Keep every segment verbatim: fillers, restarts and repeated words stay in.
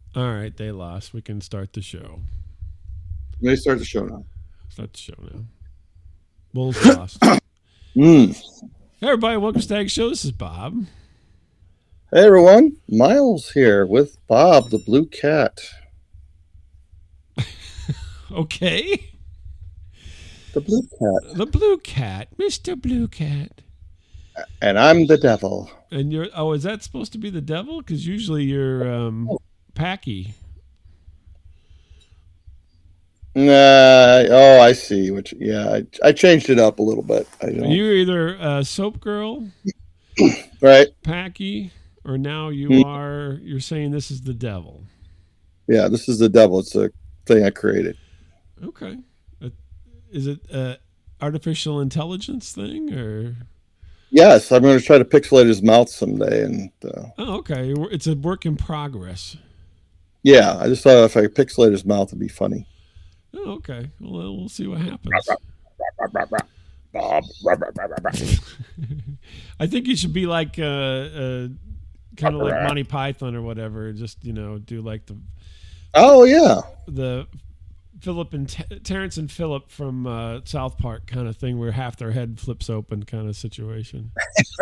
All right, they lost. We can start the show. Let me start the show now. Start the show now. Bulls lost. Mm. Hey, everybody, welcome to Stag Show. This is Bob. Hey, everyone. Miles here with Bob, the Blue Cat. Okay. The Blue Cat. The Blue Cat. Mister Blue Cat. And I'm the devil. And you're, oh, is that supposed to be the devil? Because usually you're um, Packy. Uh, oh, I see. Which, yeah, I, I changed it up a little bit. I don't... You're either uh, Soap Girl, right? Packy, or now you mm. are, you're saying this is the devil. Yeah, this is the devil. It's a thing I created. Okay. Uh, is it an artificial intelligence thing, or? Yes, I'm going to try to pixelate his mouth someday. And uh... Oh, okay. It's a work in progress. Yeah, I just thought if I pixelate his mouth, it'd be funny. Oh, okay. Well, we'll see what happens. I think you should be like uh, uh, kind of like Monty Python or whatever. Just, you know, do like the oh yeah the Philip and T- Terrence and Philip from uh, South Park kind of thing, where half their head flips open kind of situation.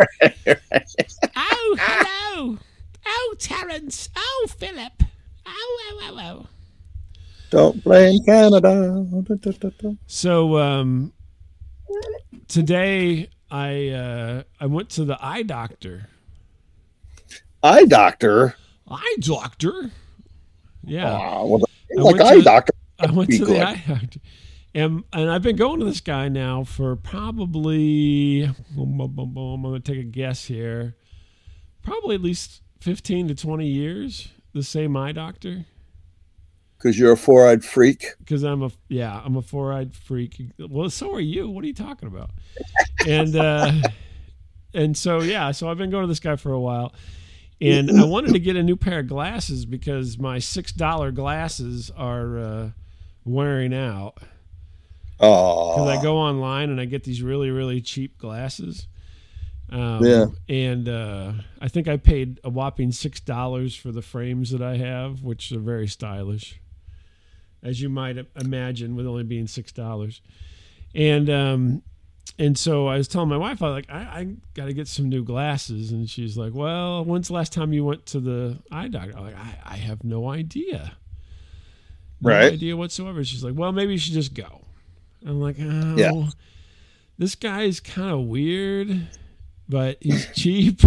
Oh, hello! Oh, Terrence! Oh, Philip! Oh, oh, oh, oh! Don't blame Canada. So um, today I uh, I went to the eye doctor. Eye doctor? Eye doctor? Yeah. Uh, well, like eye to, doctor. I went to good. the eye doctor. And, and I've been going to this guy now for probably, I'm going to take a guess here, probably at least fifteen to twenty years, the same eye doctor. Because you're a four-eyed freak. Because I'm a yeah, I'm a four-eyed freak. Well, so are you. What are you talking about? and uh, and so yeah, so I've been going to this guy for a while, and I wanted to get a new pair of glasses because my six dollar glasses are uh, wearing out. Oh. Because I go online and I get these really really cheap glasses. Um, yeah. And uh, I think I paid a whopping six dollars for the frames that I have, which are very stylish, as you might imagine, with only being six dollars. And um, and so I was telling my wife, I was like, I, I got to get some new glasses. And she's like, well, when's the last time you went to the eye doctor? I'm like, I, I have no idea. No right. idea whatsoever. She's like, well, maybe you should just go. I'm like, oh, yeah. This guy's kind of weird, but he's cheap.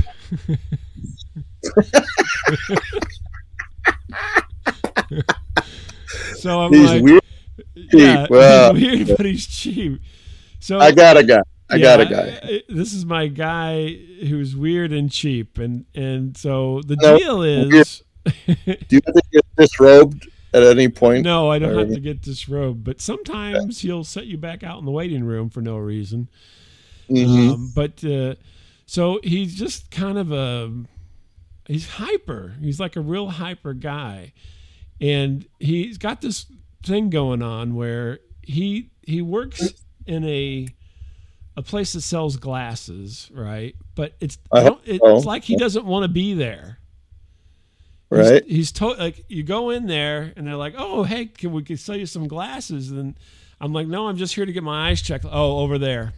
So I'm he's like, weird. Yeah, well, he's weird, but he's cheap. So I got a guy. I yeah, got a guy. I, this is my guy who's weird and cheap, and and so the no, deal is. Do you have to get disrobed at any point? No, I don't or... have to get disrobed, but sometimes he'll set you back out in the waiting room for no reason. Mm-hmm. Um, but uh, so he's just kind of a he's hyper. He's like a real hyper guy, and he's got this thing going on where he he works in a a place that sells glasses, right? But it's it's so. like he doesn't want to be there. Right. He's, he's to, like you go in there and they're like, "Oh, hey, can we can sell you some glasses?" And I'm like, "No, I'm just here to get my eyes checked." Oh, over there.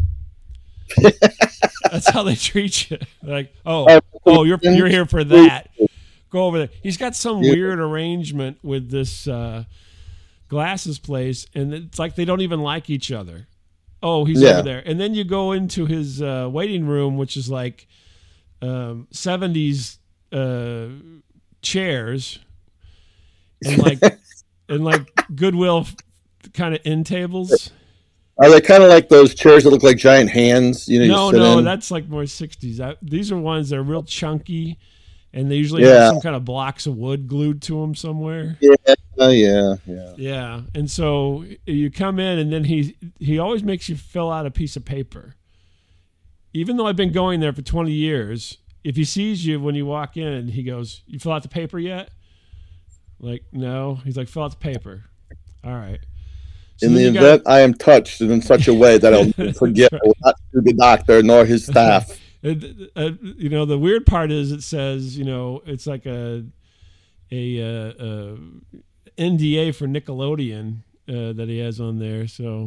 That's how they treat you. Like, oh, oh, you're you're here for that. Go over there. He's got some yeah. weird arrangement with this uh, glasses place, and it's like they don't even like each other. Oh, he's yeah. over there. And then you go into his uh, waiting room, which is like um, seventies uh, chairs, and like and like Goodwill kind of end tables. Are they kind of like those chairs that look like giant hands? You know, no, you sit no, in? That's like more sixties. I, these are ones that are real chunky, and they usually yeah. have some kind of blocks of wood glued to them somewhere. Yeah, uh, yeah, yeah. Yeah, and so you come in, and then he he always makes you fill out a piece of paper. Even though I've been going there for twenty years, if he sees you when you walk in, he goes, "You fill out the paper yet?" Like, no. He's like, "Fill out the paper." All right. So in the event gotta... I am touched in such a way that I'll forget right. not to the doctor nor his staff. it, uh, you know, the weird part is it says, you know, it's like a, a, uh, uh, N D A for Nickelodeon uh, that he has on there. So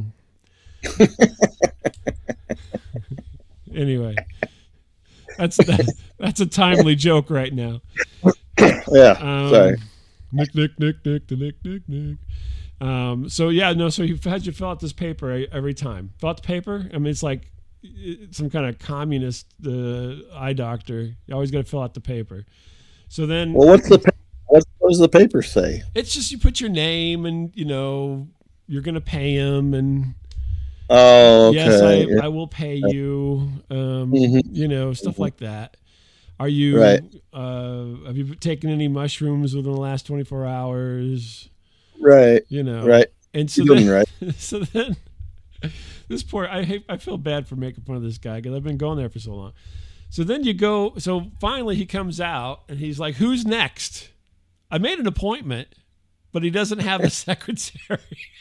anyway, that's that, that's a timely joke right now. Yeah, um, sorry. Nick, Nick, Nick, Nick, the Nick, Nick, Nick. Um, so yeah, no. So he had you fill out this paper every time. Fill out the paper. I mean, it's like some kind of communist uh, eye doctor. You always got to fill out the paper. So then, well, what's the what does the paper say? It's just you put your name and you know you're going to pay him and. Oh, okay. Yes, I, yeah. I will pay you. Um, mm-hmm. You know, stuff mm-hmm. like that. Are you? Right. Uh, have you taken any mushrooms within the last twenty-four hours? Right. You know. Right. And so You're then, right. so then, this poor. I hate. I feel bad for making fun of this guy because I've been going there for so long. So then you go. So finally, he comes out and he's like, "Who's next?" I made an appointment, but he doesn't have a secretary.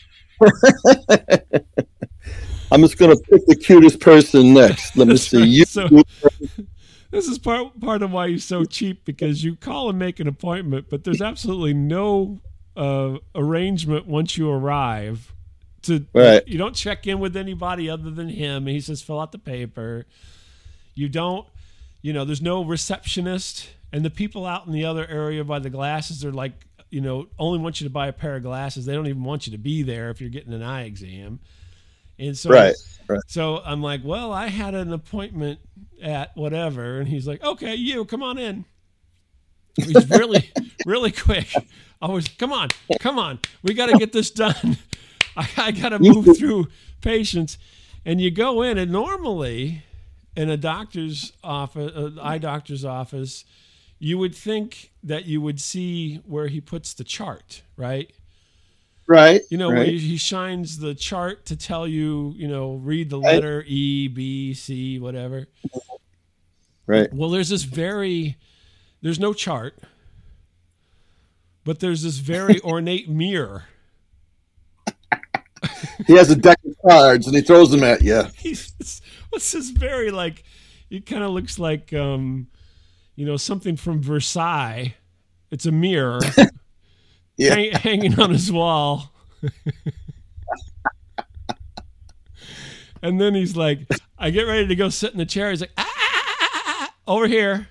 I'm just going to pick the cutest person next. Let me see. Right. You. So, this is part part of why he's so cheap because you call and make an appointment, but there's absolutely no uh, arrangement once you arrive. To right. You don't check in with anybody other than him. He says fill out the paper. You don't. You know, there's no receptionist, and the people out in the other area by the glasses are like, you know, only want you to buy a pair of glasses. They don't even want you to be there if you're getting an eye exam. And so, right, right. so I'm like, well, I had an appointment at whatever. And he's like, okay, you come on in. He's really, really quick. I was, come on, come on. We got to get this done. I, I got to move through patients. And you go in and normally in a doctor's office, uh, eye doctor's office, you would think that you would see where he puts the chart, right? Right. You know, right. where he shines the chart to tell you, you know, read the letter right. E, B, C, whatever. Right. Well, there's this very, there's no chart, but there's this very ornate mirror. He has a deck of cards and he throws them at you. He's, what's this very like, it kind of looks like, um, you know, something from Versailles. It's a mirror. Yeah. Hang, hanging on his wall. And then he's like, I get ready to go sit in the chair. He's like, ah, ah, ah, ah, over here.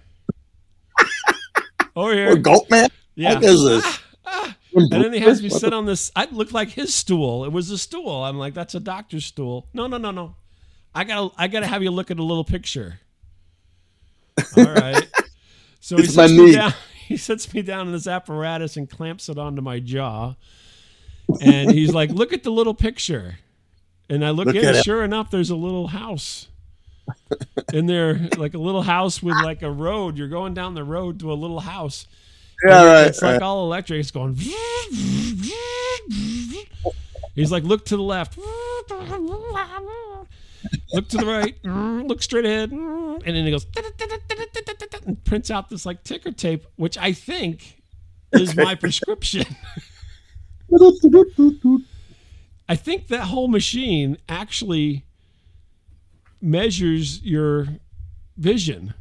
Over here. Or Gulp Man? Yeah. What is this? Ah, ah. And then he has me sit on this. I looked like his stool. It was a stool. I'm like, that's a doctor's stool. No, no, no, no. I gotta, I gotta have you look at a little picture. All right. So he sits me down. He sits me down in this apparatus and clamps it onto my jaw. And he's like, look at the little picture. And I look, look in, and sure enough, there's a little house in there, like a little house with like a road. You're going down the road to a little house. Yeah, and right. It's right. like all electric. It's going. He's like, look to the left. Look to the right. Look straight ahead. And then he goes and prints out this like ticker tape, which I think is my prescription. I think that whole machine actually measures your vision.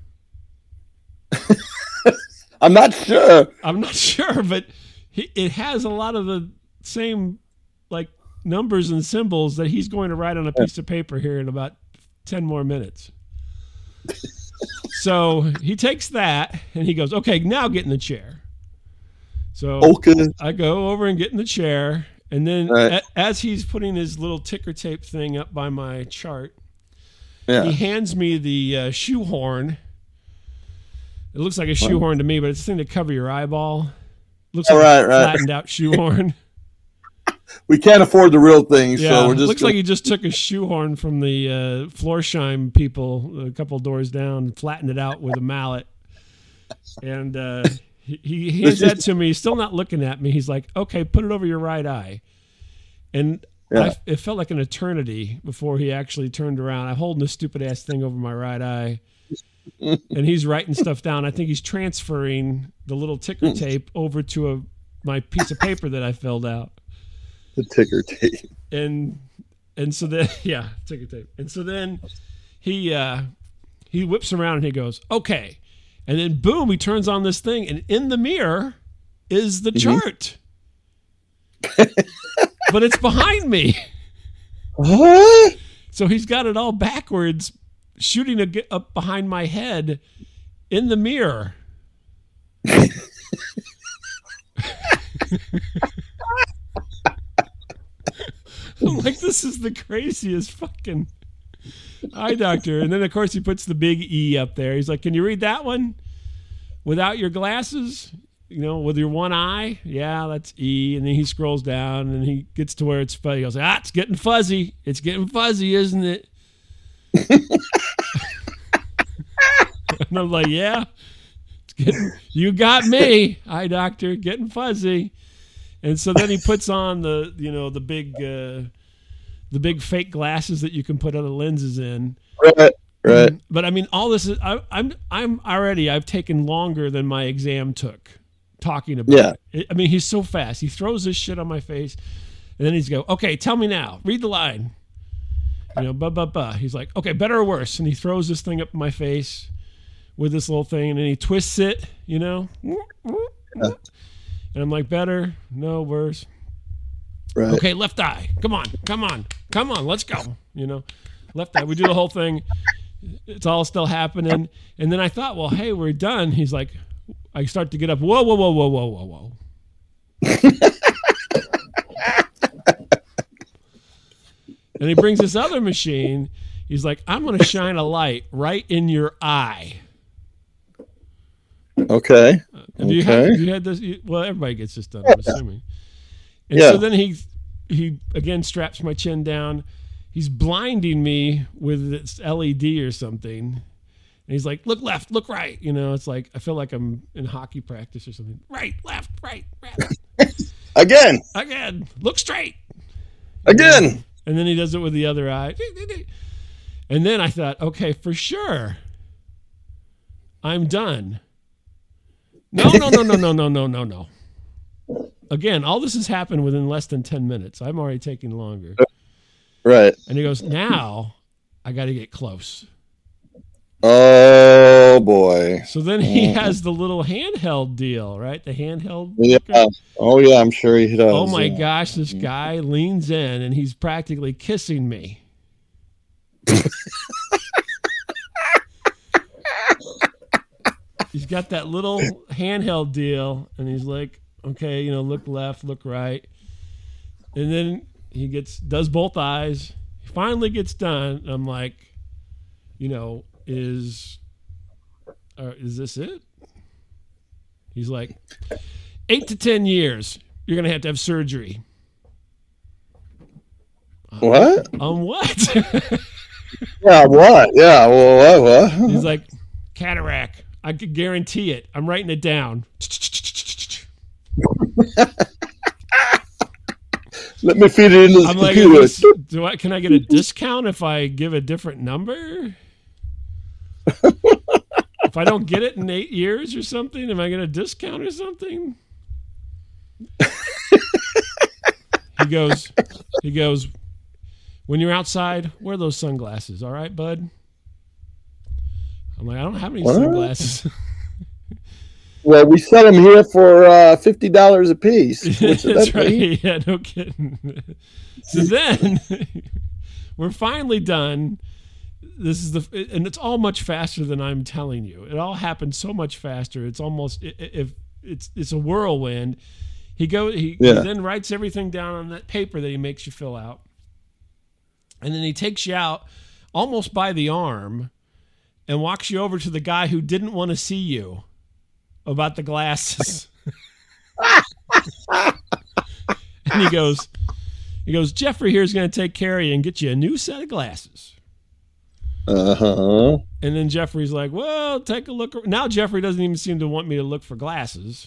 I'm not sure. I'm not sure, but it has a lot of the same like numbers and symbols that he's going to write on a piece of paper here in about ten more minutes. So he takes that and he goes, okay, now get in the chair. So okay. I go over and get in the chair. And then right. a, as he's putting his little ticker tape thing up by my chart, yeah. he hands me the uh, shoehorn. It looks like a shoehorn to me, but it's a thing to cover your eyeball. It looks oh, like right, a right. flattened out shoehorn. We can't afford the real thing, yeah, so we're just. Looks gonna... like he just took a shoehorn from the uh, Florsheim people a couple doors down, and flattened it out with a mallet, and uh, he, he hands that to me. He's still not looking at me. He's like, "Okay, put it over your right eye," and yeah. I, it felt like an eternity before he actually turned around. I'm holding this stupid ass thing over my right eye, and he's writing stuff down. I think he's transferring the little ticker tape over to a my piece of paper that I filled out. The ticker tape. And and so then yeah, ticker tape. And so then he uh, he whips around and he goes, okay. And then boom, he turns on this thing, and in the mirror is the Mm-hmm. chart. But it's behind me. What? So he's got it all backwards, shooting a, up behind my head in the mirror. I'm like, this is the craziest fucking eye doctor. And then, of course, he puts the big E up there. He's like, can you read that one without your glasses? You know, with your one eye? Yeah, that's E. And then he scrolls down and he gets to where it's fuzzy. He goes, ah, it's getting fuzzy. It's getting fuzzy, isn't it? And I'm like, yeah, it's getting, you got me, eye doctor, getting fuzzy. And so then he puts on the, you know, the big, uh, the big fake glasses that you can put other lenses in. Right, right. And, but I mean, all this is, I, I'm, I'm already, I've taken longer than my exam took talking about Yeah. it. I mean, he's so fast. He throws this shit on my face, and then he's go, okay, tell me now, read the line. You know, blah, blah, blah. He's like, okay, better or worse? And he throws this thing up in my face with this little thing, and then he twists it, you know. Yeah. And I'm like, better, no, worse. Right. Okay, left eye. Come on, come on, come on, let's go. You know, left eye. We do the whole thing. It's all still happening. And then I thought, well, hey, we're done. He's like, I start to get up. Whoa, whoa, whoa, whoa, whoa, whoa, whoa. And he brings this other machine. He's like, I'm going to shine a light right in your eye. Okay. Have you, okay. had, have you had this? You, well, everybody gets this done, I'm assuming. And Yeah. so then he, he again straps my chin down. He's blinding me with this L E D or something. And he's like, look left, look right. You know, it's like, I feel like I'm in hockey practice or something. Right, left, right, right. Again. Again, look straight. Again. And then he does it with the other eye. And then I thought, okay, for sure, I'm done. No, no, no, no, no, no, no, no, no. Again, all this has happened within less than ten minutes. I'm already taking longer. Right. And he goes, now I got to get close. Oh, boy. So then he has the little handheld deal, right? The handheld. Yeah. Oh, yeah, I'm sure he does. Oh, my yeah. gosh, this guy leans in and he's practically kissing me. He's got that little handheld deal, and he's like, okay, you know, look left, look right. And then he gets does both eyes. He finally gets done. And I'm like, you know, is uh, is this it? He's like, eight to ten years, you're going to have to have surgery. What? On what? Yeah, what? Yeah, well, what? what? He's like, cataract. I could guarantee it. I'm writing it down. Let me feed it into the I'm like, computer. is this- do I, can I get a discount if I give a different number? If I don't get it in eight years or something, am I get a discount or something? He goes, he goes, when you're outside, wear those sunglasses, all right, bud? I'm like, I don't have any What? sunglasses. Well, we sell them here for uh, fifty dollars a piece. Which That's that right. mean? Yeah, no kidding. So then we're finally done. This is the, and it's all much faster than I'm telling you. It all happened so much faster. It's almost, if it's it's a whirlwind. He go he, Yeah. he then writes everything down on that paper that he makes you fill out, and then he takes you out almost by the arm and walks you over to the guy who didn't want to see you about the glasses. And he goes, he goes, Jeffrey here is going to take care of you and get you a new set of glasses. Uh-huh. And then Jeffrey's like, well, take a look. Now Jeffrey doesn't even seem to want me to look for glasses.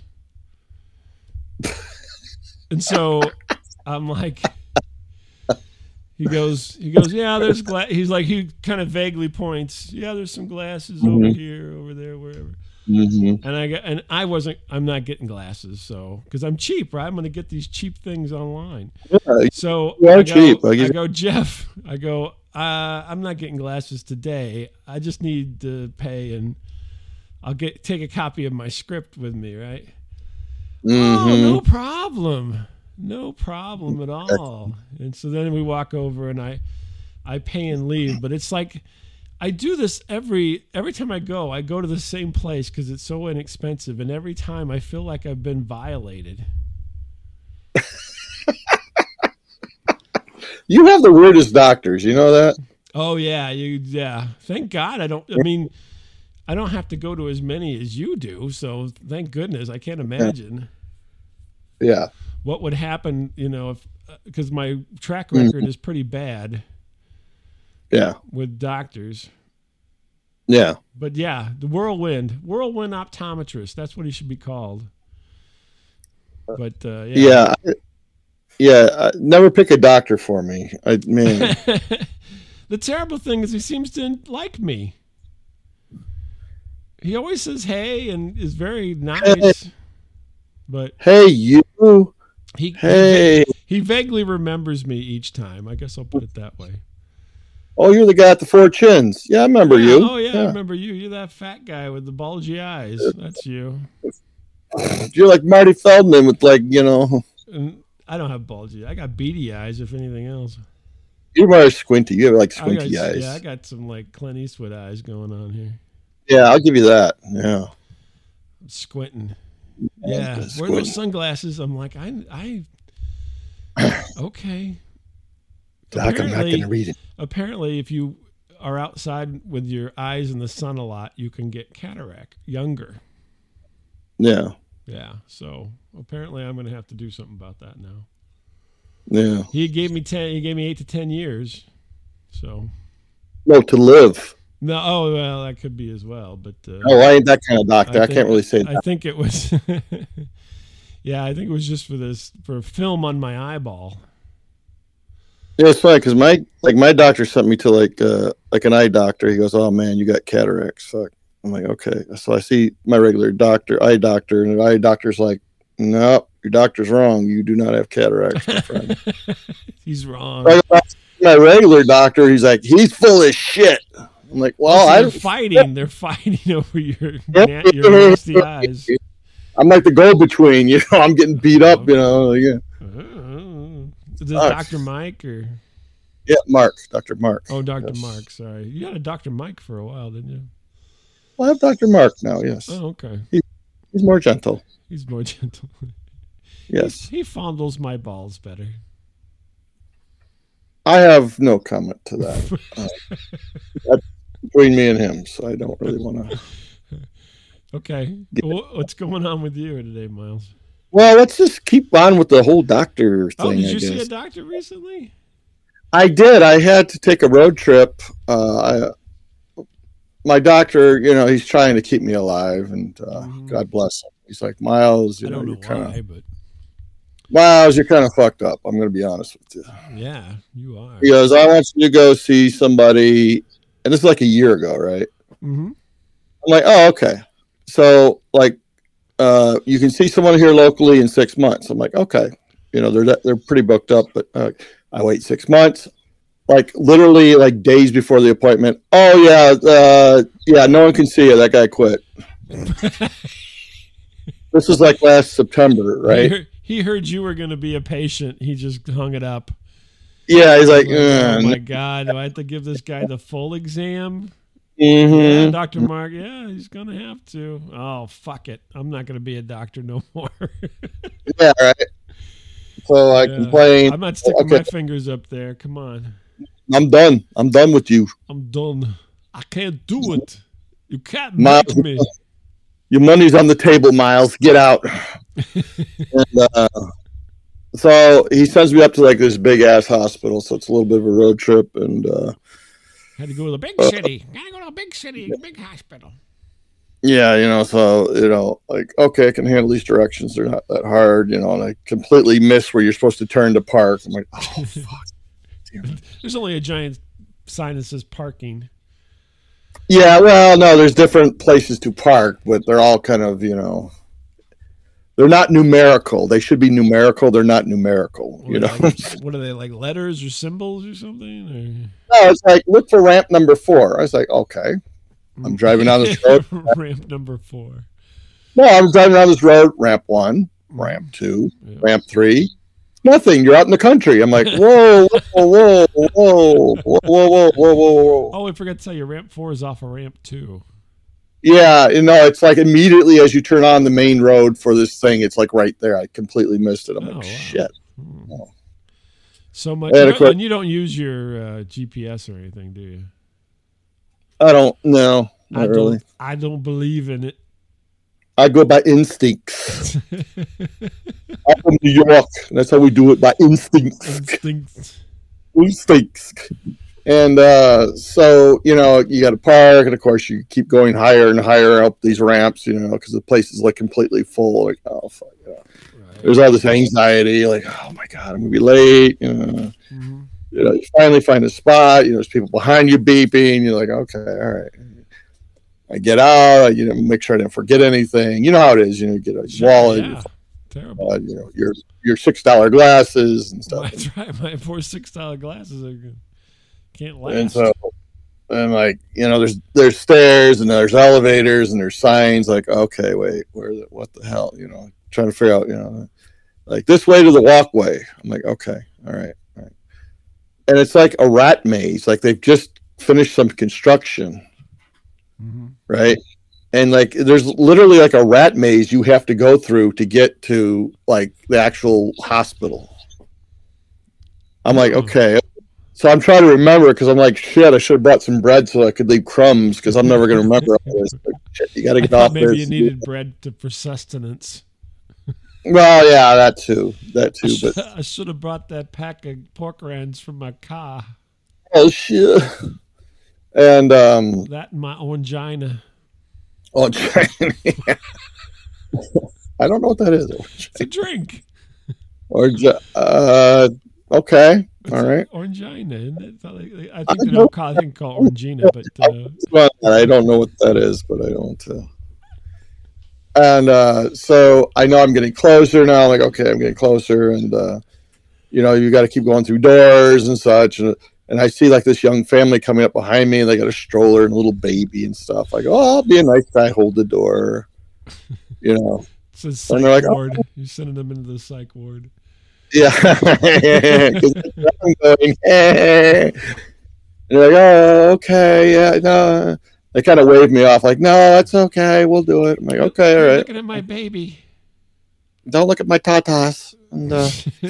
And so I'm like, he goes, he goes, yeah, there's glass. He's like, he kind of vaguely points. Yeah, there's some glasses Mhm. over here, over there, wherever. Mm-hmm. And I got, and I wasn't, I'm not getting glasses. So, cause I'm cheap, right? I'm going to get these cheap things online. Yeah, So you are I go, cheap. I I give- go, Jeff, I go, uh, I'm not getting glasses today. I just need to pay and I'll get, take a copy of my script with me. Right. Mm-hmm. Oh, no problem. No problem at all. And so then we walk over and I, I pay and leave. But it's like, I do this every every time I go. I go to the same place because it's so inexpensive. And every time I feel like I've been violated. You have the weirdest doctors. You know that? Oh, yeah. you Yeah. Thank God I don't. I mean, I don't have to go to as many as you do. So thank goodness. I can't imagine. Yeah. What would happen, you know, if because my track record mm-hmm. is pretty bad. Yeah. With doctors. Yeah. But yeah, the whirlwind, whirlwind optometrist. That's what he should be called. But uh, yeah. Yeah. I, yeah. I, never pick a doctor for me. I mean, the terrible thing is he seems to like me. He always says hey and is very nice. Hey. But hey, you. He, hey. He, he vaguely remembers me each time. I guess I'll put it that way. Oh, you're the guy at the Four Chins. Yeah, I remember yeah, you. Oh, yeah, yeah, I remember you. You're that fat guy with the bulgy eyes. That's you. You're like Marty Feldman with, like, you know. And I don't have bulgy. I got beady eyes, if anything else. You're more squinty. You have, like, squinty got, eyes. Yeah, I got some, like, Clint Eastwood eyes going on here. Yeah, I'll give you that. Yeah. I'm squinting. Yeah. yeah wear those sunglasses. I'm like, I, I, okay. Doc, I'm not going to read it. Apparently, if you are outside with your eyes in the sun a lot, you can get cataract younger. Yeah. Yeah. So apparently, I'm going to have to do something about that now. Yeah. He gave me ten. He gave me eight to ten years. So. No, to live. No. Oh well, that could be as well. But. Uh, oh, I ain't that kind of doctor. I, I think, can't really say that. I think it was. Yeah, I think it was just for this for film on my eyeball. Yeah, it's funny because my like my doctor sent me to like uh, like an eye doctor. He goes, "Oh man, you got cataracts." Fuck. I'm like, okay. So I see my regular doctor, eye doctor, and the eye doctor's like, "Nope, your doctor's wrong. You do not have cataracts, my friend." He's wrong. So my regular doctor, he's like, "He's full of shit." I'm like, "Well, they're I fighting. They're fighting over your na- your nasty eyes." I'm like the go-between. You know, I'm getting beat up. You know, yeah. Uh-huh. Is this Doctor Mike or? Yeah, Mark. Doctor Mark. Oh, Doctor Yes. Mark. Sorry, you had a Doctor Mike for a while, didn't you? Well, I have Doctor Mark now. Yes. Oh, okay. He, he's more gentle. He's more gentle. Yes. He, he fondles my balls better. I have no comment to that. uh, that's between me and him, so I don't really want to. Okay. Well, what's going on with you today, Miles? Well, let's just keep on with the whole doctor thing. Oh, did you I guess. see a doctor recently? I did. I had to take a road trip. Uh, I, my doctor, you know, he's trying to keep me alive, and uh, mm-hmm. God bless him. He's like, Miles, you I know, don't know you're kind of, but Miles, you're kind of fucked up. I'm going to be honest with you. Yeah, you are. He goes, I want you to go see somebody, and this is like a year ago, right? Mm-hmm. I'm like, oh, okay. So, like, uh, you can see someone here locally in six months. I'm like, okay. You know, they're they're pretty booked up, but uh, I wait six months. Like, literally, like, days before the appointment. Oh, yeah, uh, yeah, no one can see you. That guy quit. This was, like, last September, right? He heard, he heard you were going to be a patient. He just hung it up. Yeah, he's like, like oh, my no. God, do I have to give this guy the full exam? Mm-hmm. Yeah, Doctor Mark, yeah, he's going to have to. Oh, fuck it. I'm not going to be a doctor no more. Yeah, right. So I yeah. complain. I'm not sticking okay. my fingers up there. Come on. I'm done. I'm done with you. I'm done. I can't do it. You can't Miles, make me. Your money's on the table, Miles. Get out. and, uh, so he sends me up to like this big ass hospital. So it's a little bit of a road trip, and uh, had to go to the big uh, city. Gotta go to a big city, a big hospital. Yeah, you know, so, you know, like, okay, I can handle these directions. They're not that hard, you know, and I completely miss where you're supposed to turn to park. I'm like, oh, fuck. There's only a giant sign that says parking. Yeah, well, no, there's different places to park, but they're all kind of, you know, they're not numerical. They should be numerical. They're not numerical, What you know. Like, what are they, like letters or symbols or something? Or? No, it's like, look for ramp number four. I was like, okay. I'm driving down this road. Ramp number four. No, I'm driving down this road, ramp one. ramp two, yeah. ramp three. Nothing. You're out in the country. I'm like, whoa, whoa, whoa, whoa, whoa, whoa, whoa, whoa, whoa, whoa. Oh, I forgot to tell you, ramp four is off of ramp two. Yeah, you know, it's like immediately as you turn on the main road for this thing, it's like right there. I completely missed it. I'm oh, like, wow. shit. Hmm. Oh. So much. And, course, and you don't use your uh, G P S or anything, do you? I don't. No, not I really. Don't, I don't believe in it. I go by instincts. I'm from New York. That's how we do it, by instincts. Instincts. Instincts. And uh, so, you know, you got to park, and of course, you keep going higher and higher up these ramps, you know, because the place is like completely full. Like, oh, fuck, you know. Right. There's all this anxiety, like, oh my God, I'm gonna be late. You know, mm-hmm. you know, you finally find a spot. You know, there's people behind you beeping. You're like, okay, all right. I get out, you know, make sure I didn't forget anything. You know how it is, you know, you get a sure, wallet, yeah. Terrible. Uh, you know, your your six dollar glasses and stuff. That's right. My poor six dollar glasses are good. Can't last. And so, and like, you know, there's there's stairs and there's elevators and there's signs. Like, okay, wait, where the what the hell? You know, trying to figure out, you know, like this way to the walkway. I'm like, okay, all right, all right. And it's like a rat maze. Like they've just finished some construction. Mm-hmm. Right. And like there's literally like a rat maze you have to go through to get to like the actual hospital. I'm like, okay. So I'm trying to remember because I'm like, shit, I should have brought some bread so I could leave crumbs because I'm never going to remember all this. Like, shit, you got to get off maybe this. You needed bread to, for sustenance. Well, yeah, that too. That too. I should, but I should have brought that pack of pork rinds from my car. Oh, shit. And um, that and my angina. Angina. I don't know what that is. It's a drink. Or uh, okay, it's all right. Orangina, isn't it? I think they don't call. I think call Orangina, but uh, I don't know what that is, but I don't. Uh... And uh, so I know I'm getting closer now. I'm like, okay, I'm getting closer, and uh, you know, you got to keep going through doors and such. And, And I see like this young family coming up behind me, and they got a stroller and a little baby and stuff. Like, oh, I'll be a nice guy, hold the door, you know. It's a psych and like, ward. Oh. You're sending them into the psych ward. Yeah. I'm going, hey. And they're like, oh, okay, yeah, no. They kind of wave me off, like, no, that's okay, we'll do it. I'm like, okay, all right. Looking at my baby. Don't look at my tatas. And uh,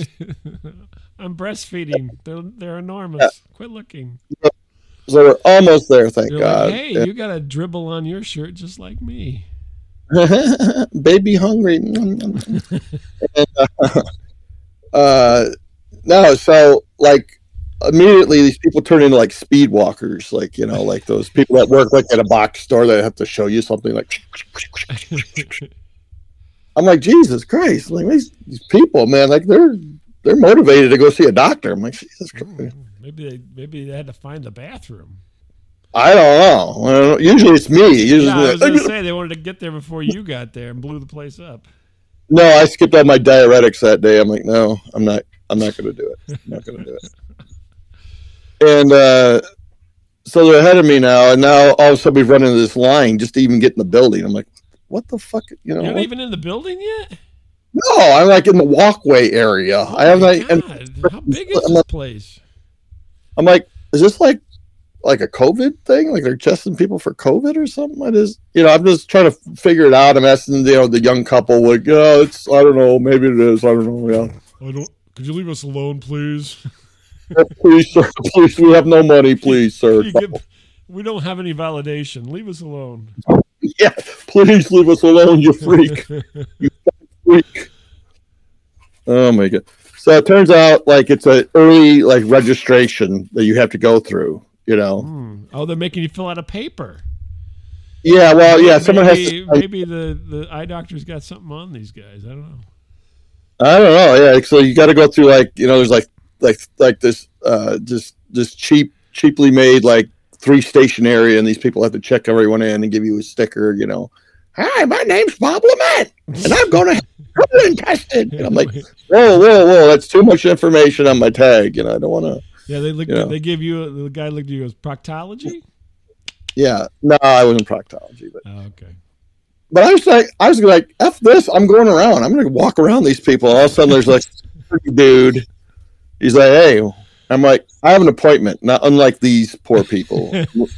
I'm breastfeeding. They're they're enormous. Yeah. Quit looking. So we're almost there, thank You're God. Like, hey, yeah. You got a dribble on your shirt just like me. Baby hungry. and, uh, uh, no, so like immediately these people turn into like speed walkers, like, you know, like those people that work like at a box store that have to show you something like. I'm like, Jesus Christ! Like these, these people, man, like they're they're motivated to go see a doctor. I'm like, Jesus Christ. Maybe they maybe they had to find the bathroom. I don't know. Well, usually it's me. Usually, yeah, I was gonna say they wanted to get there before you got there and blew the place up. No, I skipped all my diuretics that day. I'm like, no, I'm not. I'm not going to do it. I'm not going to do it. And uh, so they're ahead of me now, and now all of a sudden we run into this line just to even get in the building. I'm like, what the fuck? You know, you're not what? even in the building yet? No, I'm like in the walkway area. Oh I have like, and, how big is I'm this like, place? I'm like, is this like like a COVID thing? Like they're testing people for COVID or something? It is, you know, I'm just trying to figure it out. I'm asking, you know, the young couple, like, yeah, it's, I don't know, maybe it is. I don't know. Yeah. I don't. Could you leave us alone, please? Please, sir. Please, we have no money. Please, sir. Get, we don't have any validation. Leave us alone. Yeah, please leave us alone, you freak. You freak. Oh my God. So it turns out like it's an early like registration that you have to go through, you know. Mm. Oh, they're making you fill out a paper. Yeah, well, maybe, yeah, someone maybe, has to, maybe the, the eye doctor's got something on these guys. I don't know. I don't know. Yeah, so you got to go through like, you know, there's like like like this uh just this cheap cheaply made like three station area, and these people have to check everyone in and give you a sticker, you know. Hi, my name's Bob Lement, and I'm going to have colon tested. And I'm like, whoa, whoa, whoa, that's too much information on my tag, you know. I don't want to. Yeah, they look. You know. They give you the guy looked at you as proctology. Yeah, no, I wasn't proctology, but oh, okay. but I was like, I was like, F this, I'm going around. I'm going to walk around these people. All of a sudden, there's like, dude. He's like, hey. I'm like, I have an appointment, not unlike these poor people.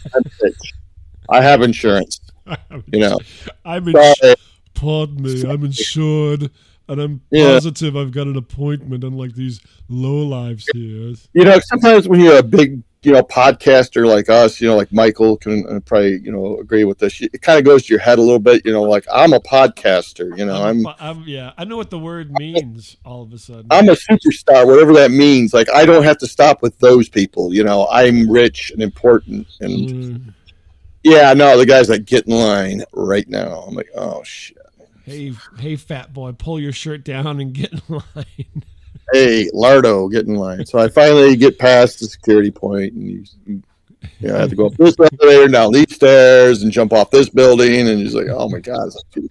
I have insurance. You know, I'm insured. Pardon me, I'm insured, and I'm yeah. positive I've got an appointment, unlike these low lives here. You know, sometimes when you're a big, you know, podcaster like us, you know, like Michael can uh, probably, you know, agree with this. It kind of goes to your head a little bit, you know, like I'm a podcaster, you know, I'm, I'm, I'm yeah, I know what the word means all of a sudden. I'm a superstar, whatever that means. Like, I don't have to stop with those people, you know, I'm rich and important. And mm. yeah, no, the guys that get in line right now. I'm like, oh, shit. Hey, hey, fat boy, pull your shirt down and get in line. Hey, Lardo, get in line. So I finally get past the security point, and you, you, you know, I have to go up this elevator, down these stairs, and jump off this building. And he's like, "Oh my god!"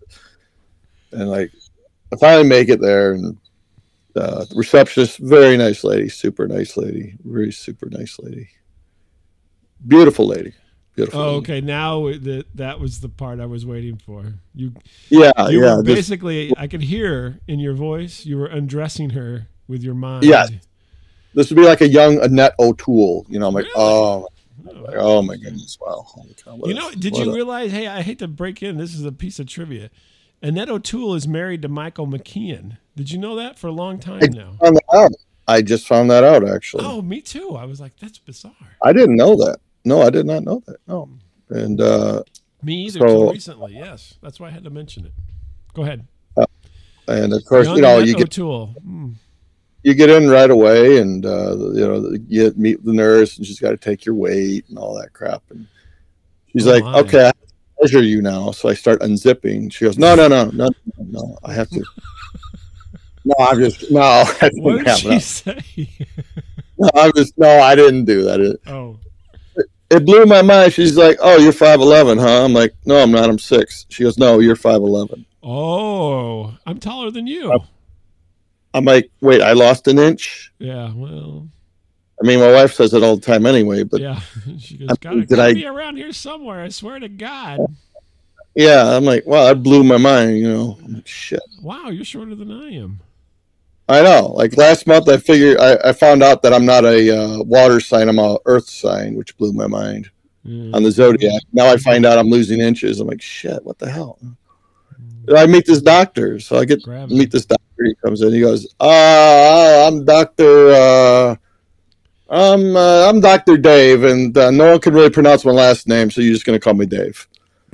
And like, I finally make it there, and uh, the receptionist, very nice lady, super nice lady, very super nice lady, beautiful lady. Beautiful. Oh, okay. Now that that was the part I was waiting for. You, yeah, you yeah. Were basically, this, I could hear in your voice you were undressing her with your mind. Yeah, this would be like a young Annette O'Toole. You know, I'm like, really? oh, like, oh my goodness, wow. You know, did you realize? Hey, I hate to break in. This is a piece of trivia. Annette O'Toole is married to Michael McKean. Did you know that for a long time I now? Found that out. I just found that out, actually. Oh, me too. I was like, that's bizarre. I didn't know that. No, I did not know that. No, and uh, me either. So, recently, yes, that's why I had to mention it. Go ahead. Uh, and of course, Young you know, Annette you get O'Toole. Mm. you get in right away, and uh, you know, you meet the nurse, and she's got to take your weight and all that crap. And she's oh, like, my. "Okay, I have to measure you now." So I start unzipping. She goes, "No, no, no, no, no, I have to." no, I'm just no. I what did she say? no, I was no, I didn't do that. It, oh. It blew my mind. She's like, "Oh, you're five eleven, huh?" I'm like, "No, I'm not. I'm six." She goes, "No, you're five eleven." Oh, I'm taller than you. I'm like, "Wait, I lost an inch?" Yeah, well. I mean, my wife says it all the time anyway, but yeah, she goes, "Gotta, gotta I, be around here somewhere." I swear to God. Yeah, I'm like, "Wow, that blew my mind." You know, I'm like, shit. Wow, you're shorter than I am. I know. Like last month, I figured I, I found out that I'm not a uh, water sign; I'm a earth sign, which blew my mind mm. on the zodiac. Now I find out I'm losing inches. I'm like, shit, what the hell? Mm. I meet this doctor, so I get to meet this doctor. He comes in, he goes, "Uh, I'm Doctor Uh, I'm uh, I'm Doctor Dave, and uh, no one can really pronounce my last name, so you're just gonna call me Dave."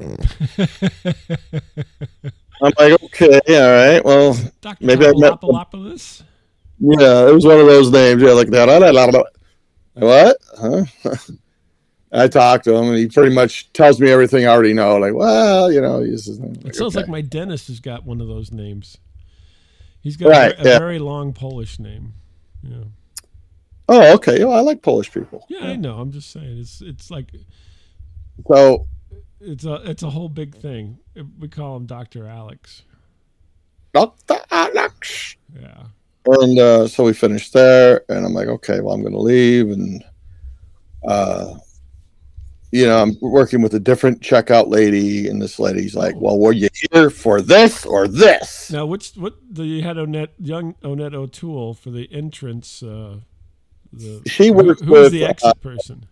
I'm like, okay, all right. Well, Doctor maybe I met. Papadopoulos? Yeah, it was one of those names. Yeah, like that. What? Huh? I talked to him, and he pretty much tells me everything I already know. Like, well, you know, he's just, like, it sounds okay. like my dentist has got one of those names. He's got right, a, a yeah. very long Polish name. Yeah. Oh, okay. Well, I like Polish people. Yeah, yeah, I know. I'm just saying, it's it's like. So. It's a it's a whole big thing. We call him Doctor Alex. Doctor Alex. Yeah. And uh, so we finished there, and I'm like, okay, well, I'm going to leave, and uh, you know, I'm working with a different checkout lady, and this lady's like, well, were you here for this or this? Now, which what the you had Annette, young Annette O'Toole for the entrance. Uh, the, she works who, who with was the exit uh, person.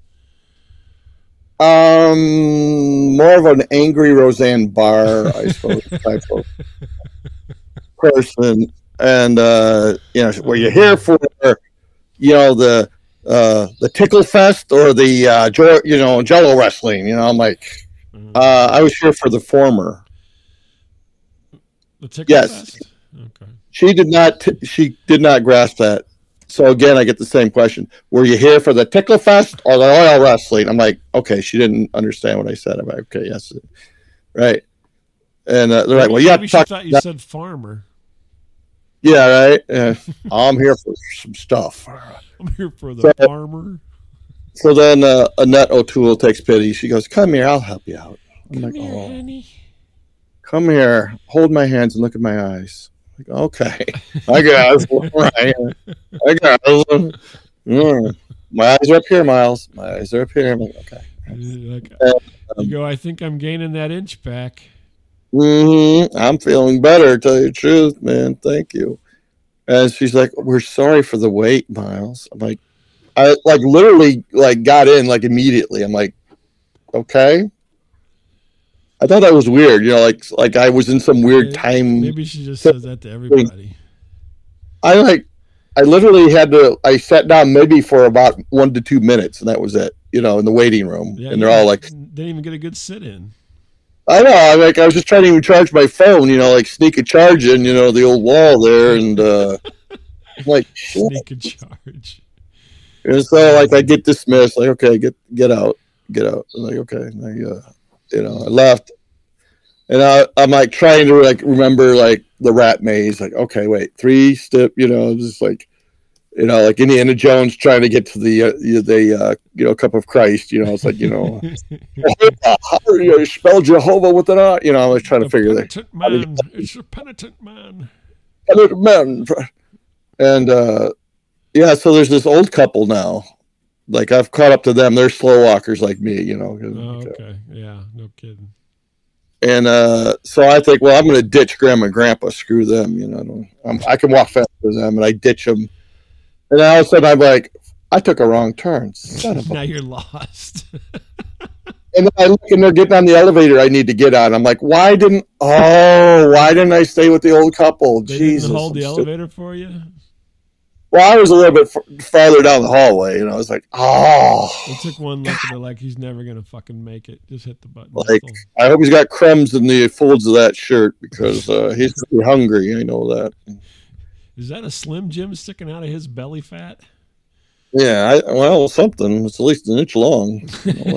Um, more of an angry Roseanne Barr, I suppose, type of person. And uh, you know, were you here for, you know, the uh, the Tickle Fest or the uh, jo- you know, Jello wrestling? You know, I'm like, uh, I was here for the former. The Tickle yes. Fest. Okay. She did not. T- she did not grasp that. So again, I get the same question. Were you here for the Tickle Fest or the oil wrestling? I'm like, okay, she didn't understand what I said. I'm like, okay, yes. Right. And uh, they're maybe, like, well, yeah. Maybe she thought you that. said farmer. Yeah, right. Yeah. I'm here for some stuff. I'm here for the so, farmer. So then uh, Annette O'Toole takes pity. She goes, come here, I'll help you out. I'm come like, here, oh. honey. Come here, hold my hands and look at my eyes. Like, okay, I guess. Right. I guess. Mm. My eyes are up here, Miles. My eyes are up here. I'm like, okay. Like, and, um, you go, I think I'm gaining that inch back. Mm-hmm. I'm feeling better, to tell you the truth, man. Thank you. And she's like, we're sorry for the wait, Miles. I'm like, I like literally like got in like immediately. I'm like, okay. I thought that was weird, you know, like like I was in some weird maybe, time. Maybe she just says that to everybody. I like, I literally had to. I sat down maybe for about one to two minutes, and that was it. You know, in the waiting room, Yeah, and they're yeah. all like, didn't even get a good sit in. I know. I like. I was just trying to even charge my phone. You know, like sneak a charge in. You know, the old wall there, and uh, I'm like shit. Sneak a charge. And so, like, I get dismissed. Like, okay, get get out, get out. I'm like, okay, I, uh, you know, I left, and I, I'm like trying to like remember like the rat maze. Like, okay, wait, three step. You know, just like, you know, like Indiana Jones trying to get to the uh, the uh, you know cup of Christ. You know, it's like you know, how do you spell Jehovah with an R? You know, I was trying to a figure that. Penitent man. It's a penitent man. Man, and uh, yeah, so there's this old couple now. Like I've caught up to them. They're slow walkers like me, you know. Oh, okay, yeah, no kidding. And uh, so I think, well, I'm going to ditch Grandma and Grandpa. Screw them, you know. I'm, I can walk faster than them, and I ditch them. And then all of a sudden, I'm like, I took a wrong turn. Son of a... Now you're lost. And then I look, and they're getting on the elevator I need to get on. I'm like, why didn't? Oh, why didn't I stay with the old couple? They Jesus, didn't hold I'm the stupid. elevator for you. Well, I was a little bit f- farther down the hallway, and I was like, oh. They took one look and they're like, he's never going to fucking make it. Just hit the button. Like, I hope he's got crumbs in the folds of that shirt because uh, he's pretty hungry. I know that. Is that a Slim Jim sticking out of his belly fat? Yeah, I, well, something. It's at least an inch long.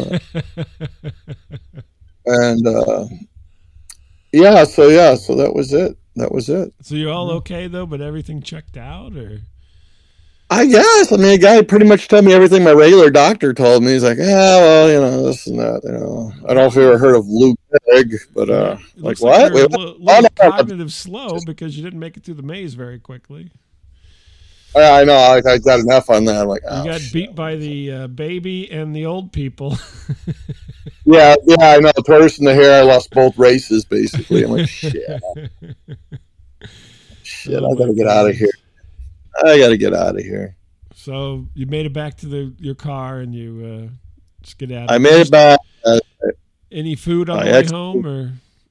And, uh, yeah, so, yeah, so that was it. That was it. So you're all okay, though, but everything checked out, or? I guess. I mean, a guy pretty much told me everything my regular doctor told me. He's like, yeah, well, you know, this and that. You know, I don't know if you ever heard of Lou Gehrig, but uh, it like looks what? Like you're Wait, a little, little cognitive slow because you didn't make it through the maze very quickly. I know. I, I got an F on that. I'm like, oh, you got shit. beat by the uh, baby and the old people. yeah, yeah, I know. The tortoise and the hare. I lost both races basically. I'm like, shit, shit. Oh I gotta my get God. out of here. I gotta get out of here. So you made it back to the your car and you uh, skedaddled. I made it back. Uh, Any food on I the way actually- home, or?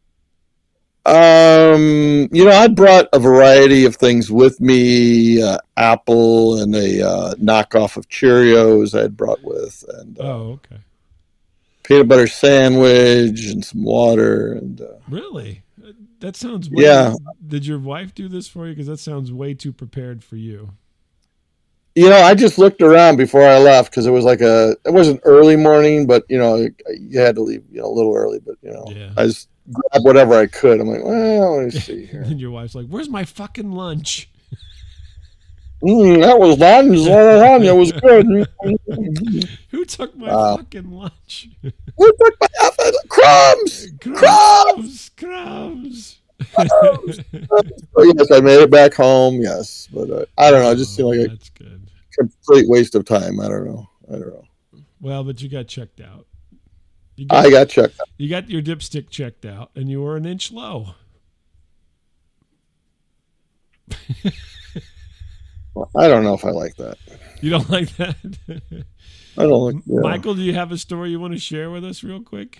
Um, you know, I brought a variety of things with me, uh, apple and a uh, knockoff of Cheerios I had brought with, and uh, Oh, okay. peanut butter sandwich and some water. And uh, Really? That sounds way, Yeah. Did your wife do this for you? Because that sounds way too prepared for you. you know, I just looked around before I left because it was like a, it wasn't early morning, but you know, you had to leave, you know, a little early, but you know, Yeah. I just grabbed whatever I could. I'm like, well, let me see here. And your wife's like, "Where's my fucking lunch?" Mm, that was lasagna. It was good. Who took my Wow. fucking lunch? Who took my effing crumbs? Crumbs, crumbs. Oh, yes, I made it back home. Yes, but uh, I don't know. It just seemed like a That's good. complete waste of time. I don't know. I don't know. Well, but you got checked out. You I got checked out. You got your dipstick checked out, and you were an inch low. I don't know if I like that. You don't like that? I don't like. Yeah. Michael, do you have a story you want to share with us real quick?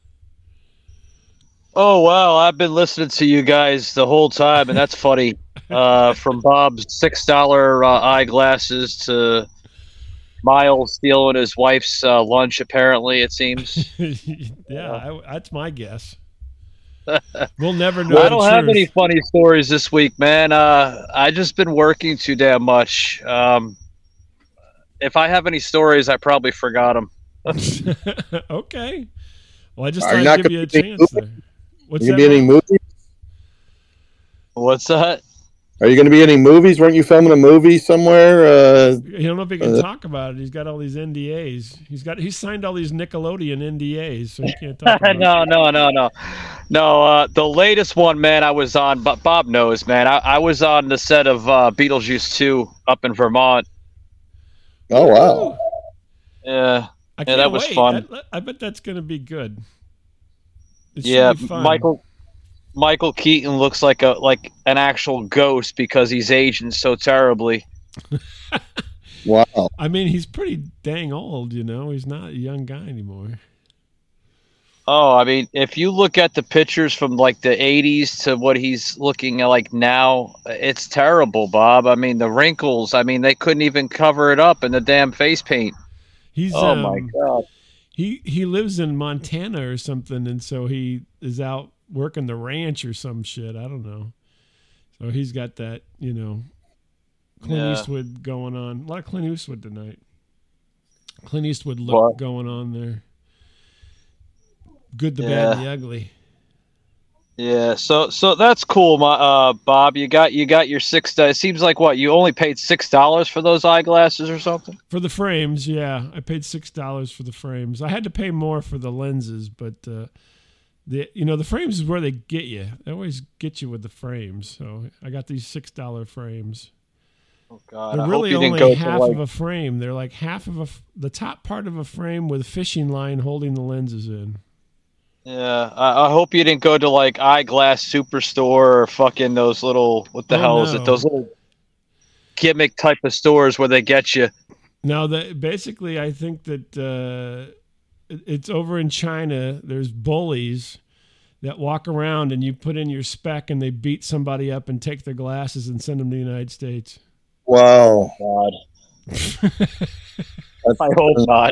Oh, wow. I've been listening to you guys the whole time, and that's funny. Uh, from Bob's six dollar uh, eyeglasses to Miles stealing his wife's uh, lunch, apparently, it seems. yeah, I, that's my guess. We'll never know. I the don't have truth. any funny stories this week, man. Uh, I just been working too damn much. Um, if I have any stories, I probably forgot them. Okay. Well, I just Are thought you I'd not give you a gonna be chance there. What's Are you that? gonna be any Mom? movies? What's that? Are you going to be any movies? Weren't you filming a movie somewhere? Uh, I don't know if he can Uh, talk about it. He's got all these N D As. He's got he's signed all these Nickelodeon N D As, so he can't talk about it. no, no, no, no, no. Uh, the latest one, man, I was on. But Bob knows, man. I, I was on the set of uh, Beetlejuice two up in Vermont. oh wow! Yeah, I can't that was wait. fun. I, I bet that's going to be good. It should yeah. be fun. Michael, Michael Keaton looks like a like an actual ghost because he's aging so terribly. Wow. I mean, he's pretty dang old, you know. He's not a young guy anymore. Oh, I mean, if you look at the pictures from like the eighties to what he's looking like now, it's terrible, Bob. I mean, the wrinkles, I mean, they couldn't even cover it up in the damn face paint. He's Oh um, my God. He he lives in Montana or something, and so he is out working the ranch or some shit. I don't know. So he's got that, you know, Clint Yeah. Eastwood going on. A lot of Clint Eastwood tonight. Clint Eastwood look What? going on there. Good, the Yeah. bad, and the ugly. Yeah, so so that's cool, my uh, Bob. You got you got your six. It seems like what you only paid six dollars for those eyeglasses or something. For the frames, yeah, I paid six dollars for the frames. I had to pay more for the lenses, but uh, the you know the frames is where they get you. They always get you with the frames. So I got these six dollar frames. Oh God, They're I really hope you didn't only go half to like. of a frame. They're like half of a f- the top part of a frame with a fishing line holding the lenses in. Yeah, I, I hope you didn't go to like Eyeglass Superstore or fucking those little what the Oh, hell is no. it? Those little gimmick type of stores where they get you. Now, that basically, I think that uh, it- it's over in China. There's bullies that walk around, and you put in your spec, and they beat somebody up and take their glasses and send them to the United States. Wow. God, I hope not.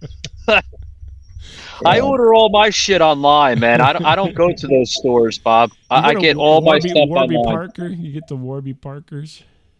I order all my shit online, man. I don't. I don't go to those stores, Bob. I, I You go to get all my Warby, stuff Warby online. Parker. You get the Warby Parkers.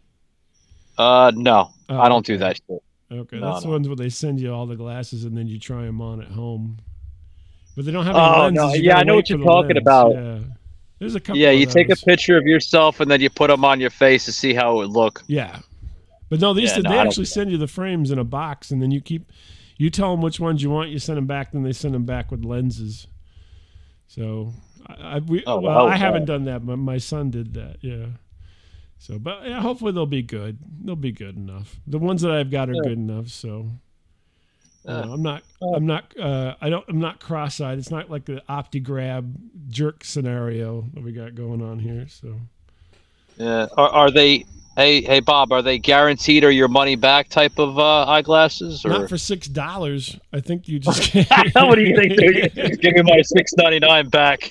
Uh, no, Oh, I don't do okay. that shit. Okay, No, that's the no. ones where they send you all the glasses, and then you try them on at home. But they don't have any Oh, lenses. no, You yeah, gotta I know wait what you're for the talking lens. about. Yeah, there's a couple. Yeah, of you take a those. picture of yourself and then you put them on your face to see how it would look. Yeah, but no, these Yeah, no, they I don't actually do that. send you the frames in a box, and then you keep you tell them which ones you want. You send them back, then they send them back with lenses. So I, I we, Oh, well, wow. I haven't done that, but my son did that. Yeah. So, but yeah, hopefully they'll be good. They'll be good enough. The ones that I've got are Yeah. good enough. So. You Yeah. know, I'm not. I'm not. Uh, I don't. I'm not cross-eyed. It's not like the OptiGrab jerk scenario that we got going on here. So Yeah. Are, are they? Hey, hey, Bob. Are they guaranteed or your money back type of uh, eyeglasses? Or not for six dollars. I think you just. what do you think? Dude? Give me my six ninety nine back.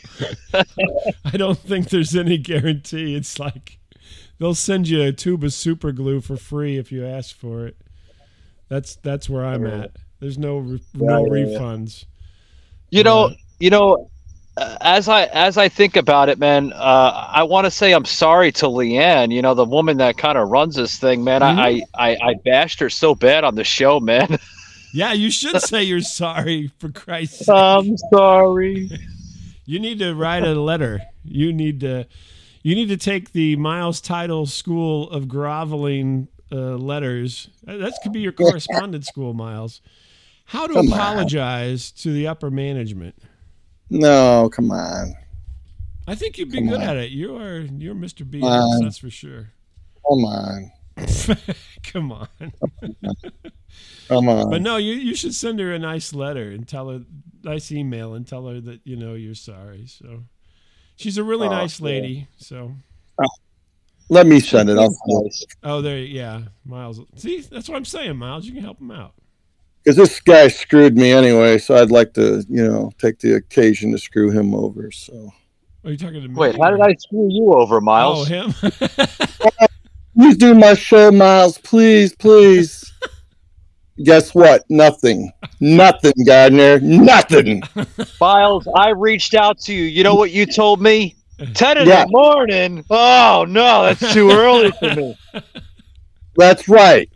I don't think there's any guarantee. It's like they'll send you a tube of super glue for free if you ask for it. That's that's where I'm at. There's no re- no Yeah, yeah, yeah. refunds. You know. Uh, You know. Uh, as I as I think about it, man, uh, I want to say I'm sorry to Leanne. You know, the woman that kind of runs this thing, man. Mhm. I, I I bashed her so bad on the show, man. Yeah, you should say you're sorry, for Christ's sake. I'm sorry. You need to write a letter. You need to you need to take the Miles Title School of Groveling uh, letters. That that could be your correspondence school, Miles. How to Come on. apologize to the upper management. No, come on. I think you'd be Come good on. at it. You are you're Mister B S, Um, that's for sure. Come on. Come on. Come on. But no, you, you should send her a nice letter and tell her, nice email and tell her that, you know, you're sorry. So she's a really Oh, nice yeah. lady. So, Let me send it. I'll send it. Nice. oh, there, yeah, Miles. See, that's what I'm saying, Miles. You can help him out. Because this guy screwed me anyway, so I'd like to, you know, take the occasion to screw him over. So Are you talking to me? Wait, how did I screw you over, Oh, Miles? him? please do my show, Miles. Please, please. Guess what? Nothing. Nothing, Gardner. Nothing. Miles, I reached out to you. You know what you told me? Ten in Yeah. the morning. Oh no, that's too early for me. That's right.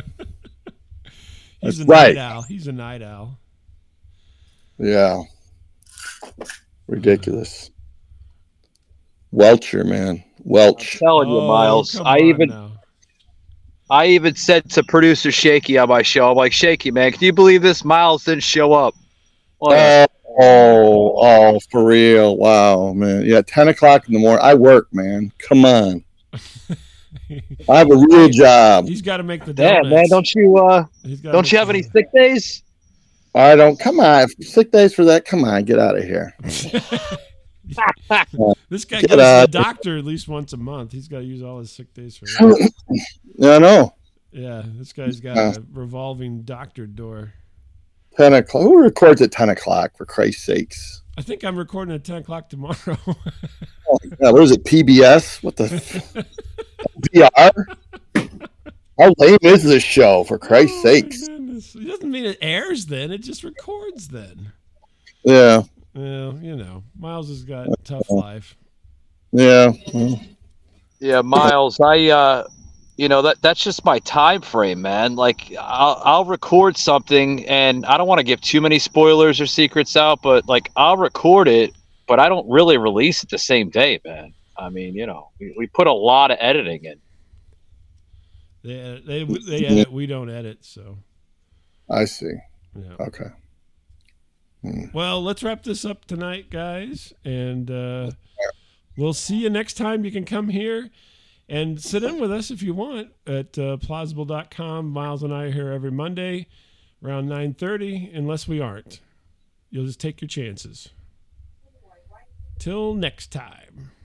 He's a That's right. night owl. He's a night owl. Yeah. Ridiculous. Welcher, man. Welch. Telling you, Oh, Miles. come I on even now. I even said to producer Shaky on my show, I'm like, Shaky, man, can you believe this? Miles didn't show up. What a- Oh, oh, oh, for real. Wow, man. Yeah, ten o'clock in the morning. I work, man. Come on. I have a real job. He's got to make the Damn, donuts. man, don't you uh He's gotta don't make you have the- any sick days? I don't. Come on. Sick days for that. Come on. Get out of here. This guy goes to the doctor at least once a month. He's got to use all his sick days for that. Yeah, I know. Yeah, this guy's got a revolving doctor door. ten o'clock. Who records at ten o'clock, for Christ's sakes? I think I'm recording at ten o'clock tomorrow. Oh, yeah, what is it, P B S? What the? P R? How lame is this show, for Christ's oh, sakes? It doesn't mean it airs then. It just records then. Yeah. Well, you know, Miles has got a tough life. Yeah. Yeah, Miles, I, uh, you know, that that's just my time frame, man. Like, I'll, I'll record something, and I don't want to give too many spoilers or secrets out, but, like, I'll record it, but I don't really release it the same day, man. I mean, you know, we, we put a lot of editing in. They edit, they, they edit, we don't edit, so. I see. Yeah. Okay. Hmm. Well, let's wrap this up tonight, guys, and uh, we'll see you next time. You can come here and sit in with us if you want at uh, plausible dot com. Miles and I are here every Monday around nine thirty, unless we aren't. You'll just take your chances. Till next time.